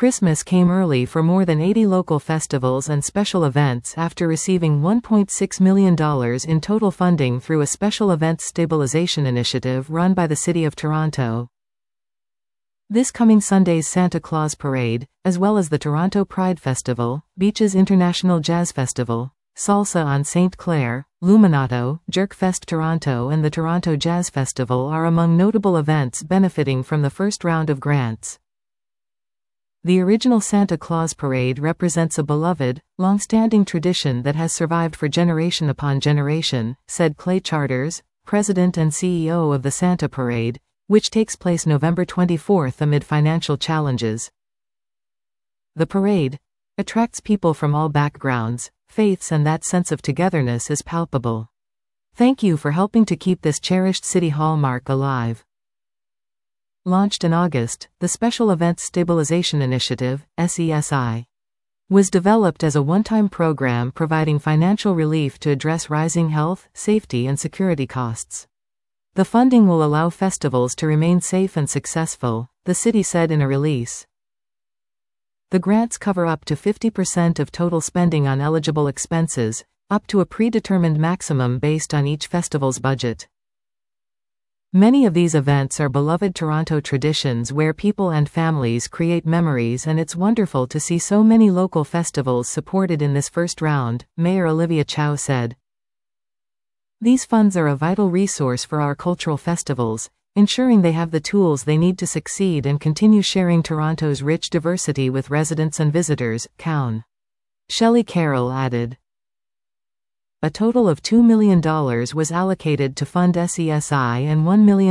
Christmas came early for more than 80 local festivals and special events after receiving $1.6 million in total funding through a special events stabilization initiative run by the City of Toronto. This coming Sunday's Santa Claus Parade, as well as the Toronto Pride Festival, Beaches International Jazz Festival, Salsa on St. Clair, Luminato, Jerkfest Toronto and the Toronto Jazz Festival are among notable events benefiting from the first round of grants. The original Santa Claus Parade represents a beloved, long-standing tradition that has survived for generation upon generation, said Clay Charters, president and CEO of the Santa Parade, which takes place November 24 amid financial challenges. The parade attracts people from all backgrounds, faiths, and that sense of togetherness is palpable. Thank you for helping to keep this cherished city hallmark alive. Launched in August, the Special Events Stabilization Initiative, SESI, was developed as a one-time program providing financial relief to address rising health, safety, and security costs. The funding will allow festivals to remain safe and successful, the city said in a release. The grants cover up to 50% of total spending on eligible expenses, up to a predetermined maximum based on each festival's budget. Many of these events are beloved Toronto traditions where people and families create memories, and it's wonderful to see so many local festivals supported in this first round, Mayor Olivia Chow said. These funds are a vital resource for our cultural festivals, ensuring they have the tools they need to succeed and continue sharing Toronto's rich diversity with residents and visitors, Cown. Shelley Carroll added. A total of $2 million was allocated to fund SESI and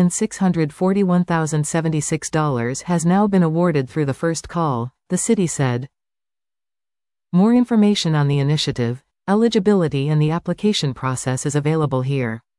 $1,641,076 has now been awarded through the first call, the city said. More information on the initiative, eligibility and the application process is available here.